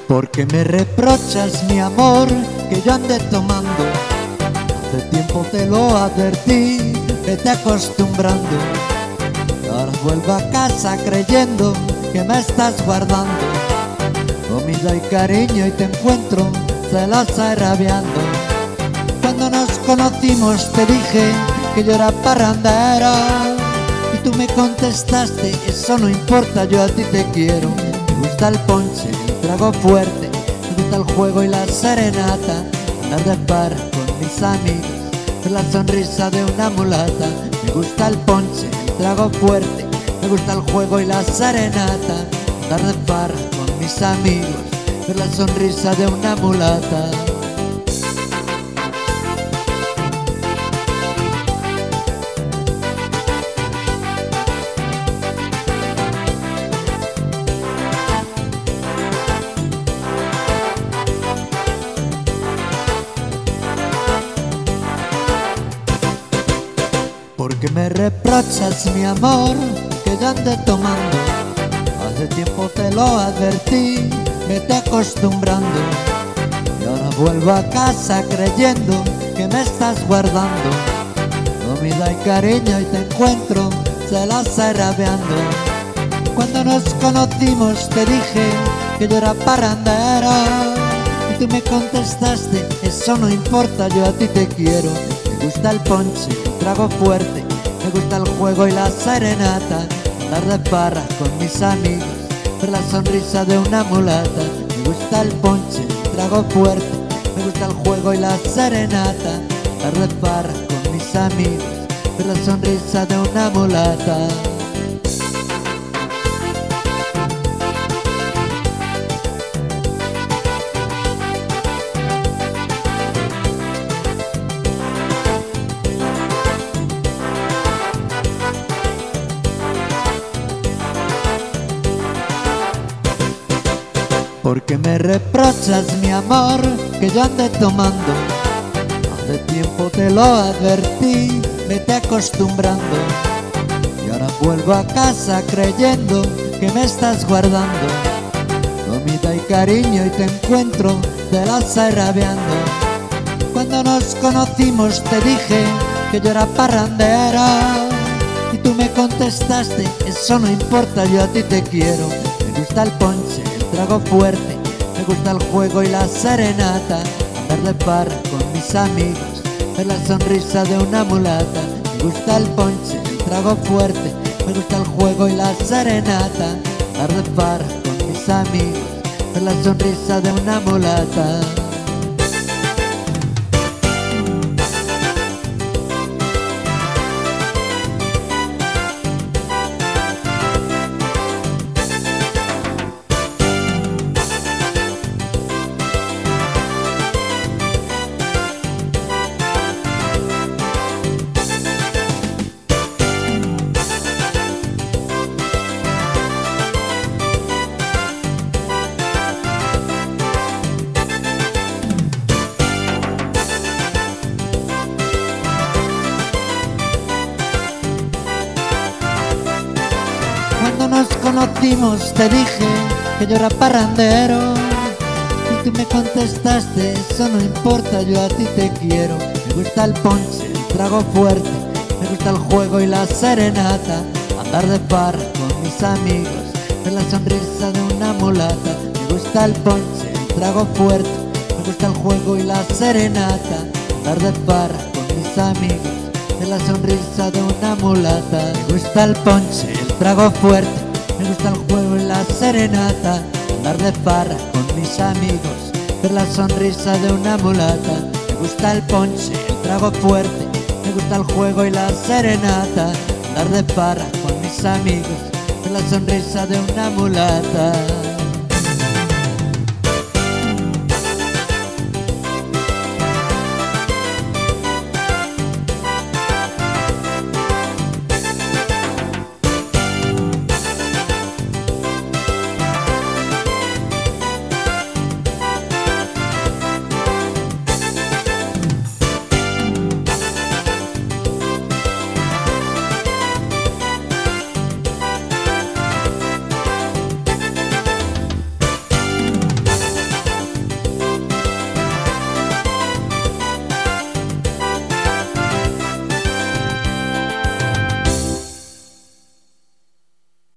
Porque me reprochas, mi amor, que yo ande tomando. Hace tiempo te lo advertí, vete acostumbrando. Y ahora vuelvo a casa creyendo que me estás guardando comida y cariño y te encuentro celosa y rabiando. Cuando nos conocimos te dije que yo era parrandera y tú me contestaste, eso no importa, yo a ti te quiero. Me gusta el ponche, el trago fuerte, me gusta el juego y la serenata, andar de par con mis amigos, ver la sonrisa de una mulata. Me gusta el ponche, el trago fuerte, me gusta el juego y la serenata, andar de par con mis amigos, ver la sonrisa de una mulata. Porque me reprochas, mi amor, que yo ande tomando. Hace tiempo te lo advertí, vete acostumbrando. Y ahora vuelvo a casa creyendo que me estás guardando comida y cariño y te encuentro celosa y rabiando. Cuando nos conocimos te dije que yo era parrandera y tú me contestaste, eso no importa, yo a ti te quiero. Me gusta el ponche, el trago fuerte, me gusta el juego y la serenata, andar de parra con mis amigos, ver la sonrisa de una mulata. Me gusta el ponche, el trago fuerte, me gusta el juego y la serenata, andar de parra con mis amigos, ver la sonrisa de una mulata. Porque me reprochas, mi amor, que yo ande tomando. Hace tiempo te lo advertí, vete acostumbrando. Y ahora vuelvo a casa creyendo que me estás guardando comida y cariño y te encuentro celosa y rabiando. Cuando nos conocimos te dije que yo era parrandera y tú me contestaste, eso no importa, yo a ti te quiero. Me gusta el ponche, trago fuerte, me gusta el juego y la serenata, andar de par con mis amigos, ver la sonrisa de una mulata. Me gusta el ponche, el trago fuerte, me gusta el juego y la serenata, andar de par con mis amigos, ver la sonrisa de una mulata. Cuando nos conocimos te dije que yo era parrandero y tú me contestaste, eso no importa, yo a ti te quiero. Me gusta el ponche, el trago fuerte, me gusta el juego y la serenata, andar de par con mis amigos, ver la sonrisa de una mulata. Me gusta el ponche, el trago fuerte, me gusta el juego y la serenata, andar de par con mis amigos, ver la sonrisa de una mulata. Me gusta el ponche, el trago fuerte, me gusta el juego y la serenata, andar de farra con mis amigos, ver la sonrisa de una mulata. Me gusta el ponche, el trago fuerte, me gusta el juego y la serenata, andar de farra con mis amigos, ver la sonrisa de una mulata.